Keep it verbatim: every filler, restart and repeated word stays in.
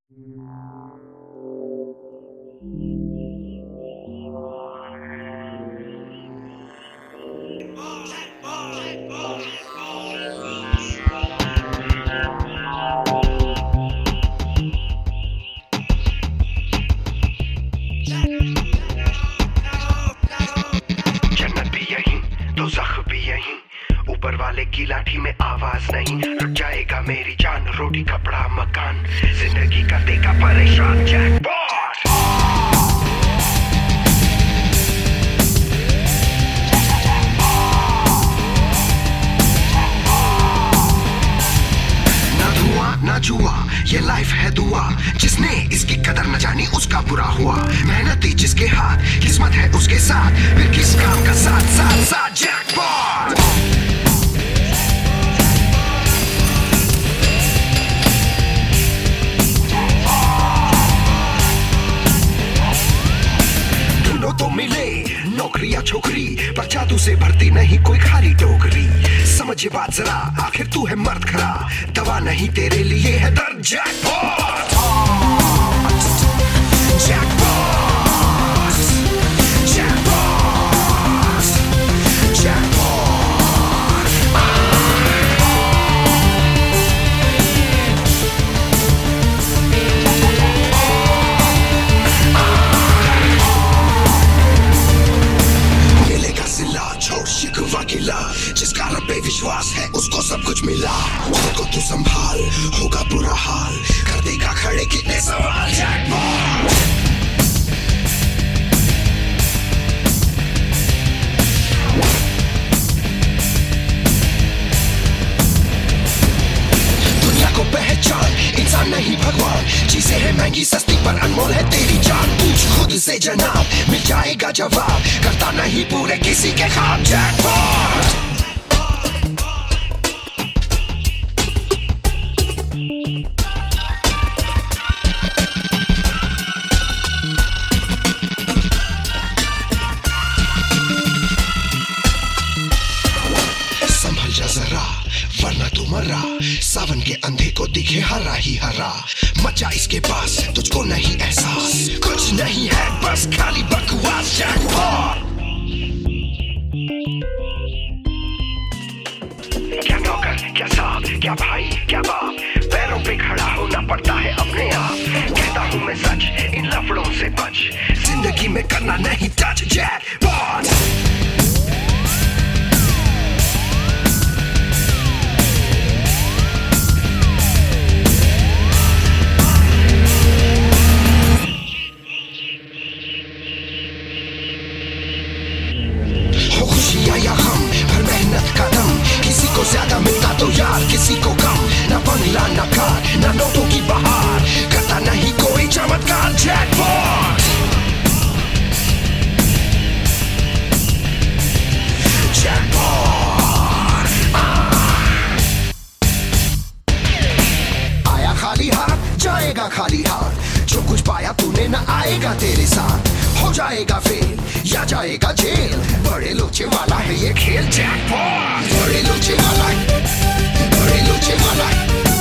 जन्नत भी यहीं, दोज़ख भी यहीं, ऊपर वाले की लाठी में आवाज नहीं। रुक जाएगा मेरी जान, रोटी कपड़ा मकान, जिंदगी का देगा परेशान। जैकपॉट ना धुआं ना जुआ, ये लाइफ है दुआ, जिसने इसकी कदर न जानी उसका बुरा हुआ। मेहनती जिसके हाथ, किस्मत है उसके साथ, फिर किस काम का साथ साथ साथ। जैकपॉट ढूंढो तो मिले नौकरी या छोकरी, पर जादू से भरती नहीं कोई खाली टोकरी। समझ ये बात जरा, आखिर तू है मर्द खरा, दवा नहीं तेरे लिए है दर्द। जैकपॉट जैकपॉट जैकपॉट जैकपॉट मिलेगा सिला, छोड़ शिकवा गिला, जिसका रब पे विश्वास है उसको सब कुछ मिला। खुद को तू संभाल, होगा बुरा हाल, कर देगा खड़े कितने सवाल। जैकपॉट दुनिया को पहचान, इंसान नहीं भगवान, चीजें है महंगी सस्ती पर अनमोल है तेरी जान। पूछ खुद से जनाब, मिल जाएगा जवाब, करता नहीं पूरे किसी के ख्वाब। जैकपॉट संभल जा जरा वरना तू मरा, सावन के अंधे को दिखे हरा ही हरा। मचा इसके पास तुझको नहीं एहसास, कुछ नहीं है बस खाली बकवास। जैकपॉट क्या नौकर क्या साहब क्या भाई क्या बाप, पैरों पे खड़ा होना पड़ता है अपने आप। कहता हूँ मैं सच, इन लफड़ों से बच, जिंदगी में करना नहीं टच। जैकपॉट या हम पर मेहनत का दम, किसी को ज्यादा मिलता तो यार किसी को कम। ना बंगला ना कार ना नोटों की बहार, करता नहीं कोई चमत्कार। जैकपॉट जैकपॉट आया खाली हाथ जाएगा खाली हाथ, जो कुछ पाया तूने ना आएगा तेरे साथ। हो जाएगा फेल या जाएगा जेल, बड़े लोचे वाला है ये खेल। जैकपॉट बड़े लोचे वाला है, बड़े लोचे वाला है।